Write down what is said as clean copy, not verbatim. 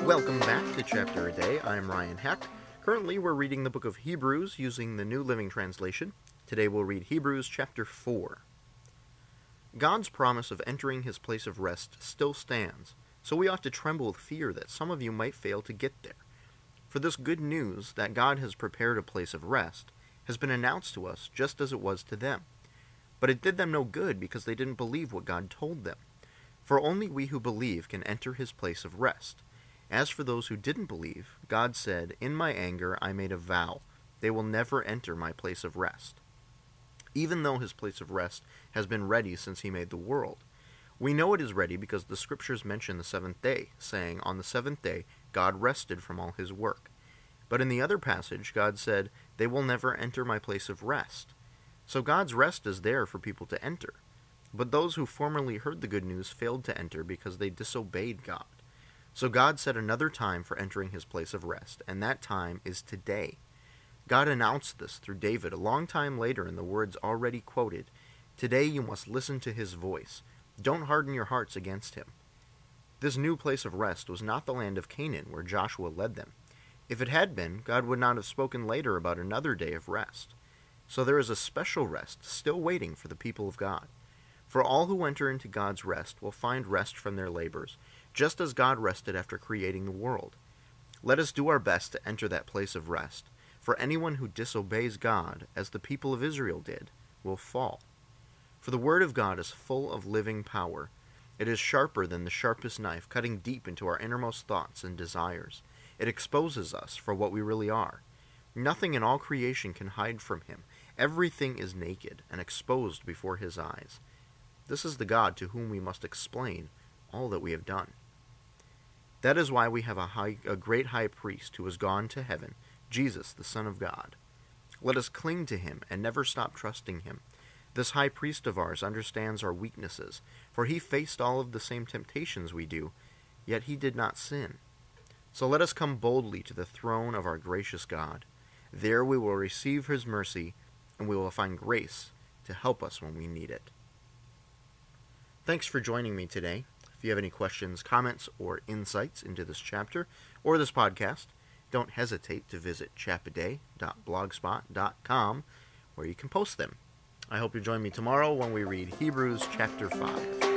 Welcome back to Chapter a Day. I'm Ryan Heck. Currently, we're reading the book of Hebrews using the New Living Translation. Today we'll read Hebrews chapter 4. God's promise of entering his place of rest still stands, so we ought to tremble with fear that some of you might fail to get there. For this good news that God has prepared a place of rest has been announced to us just as it was to them. But it did them no good because they didn't believe what God told them. For only we who believe can enter his place of rest. As for those who didn't believe, God said, "In my anger I made a vow. They will never enter my place of rest." Even though his place of rest has been ready since he made the world. We know it is ready because the scriptures mention the seventh day, saying, "On the seventh day God rested from all his work." But in the other passage, God said, "They will never enter my place of rest." So God's rest is there for people to enter. But those who formerly heard the good news failed to enter because they disobeyed God. So God set another time for entering his place of rest, and that time is today. God announced this through David a long time later in the words already quoted, "Today you must listen to his voice. Don't harden your hearts against him." This new place of rest was not the land of Canaan where Joshua led them. If it had been, God would not have spoken later about another day of rest. So there is a special rest still waiting for the people of God. For all who enter into God's rest will find rest from their labors, just as God rested after creating the world. Let us do our best to enter that place of rest, for anyone who disobeys God, as the people of Israel did, will fall. For the word of God is full of living power. It is sharper than the sharpest knife, cutting deep into our innermost thoughts and desires. It exposes us for what we really are. Nothing in all creation can hide from him. Everything is naked and exposed before his eyes. This is the God to whom we must explain all that we have done. That is why we have a great high priest who has gone to heaven, Jesus, the Son of God. Let us cling to him and never stop trusting him. This high priest of ours understands our weaknesses, for he faced all of the same temptations we do, yet he did not sin. So let us come boldly to the throne of our gracious God. There we will receive his mercy, and we will find grace to help us when we need it. Thanks for joining me today. If you have any questions, comments, or insights into this chapter or this podcast, don't hesitate to visit chapaday.blogspot.com where you can post them. I hope you join me tomorrow when we read Hebrews chapter 5.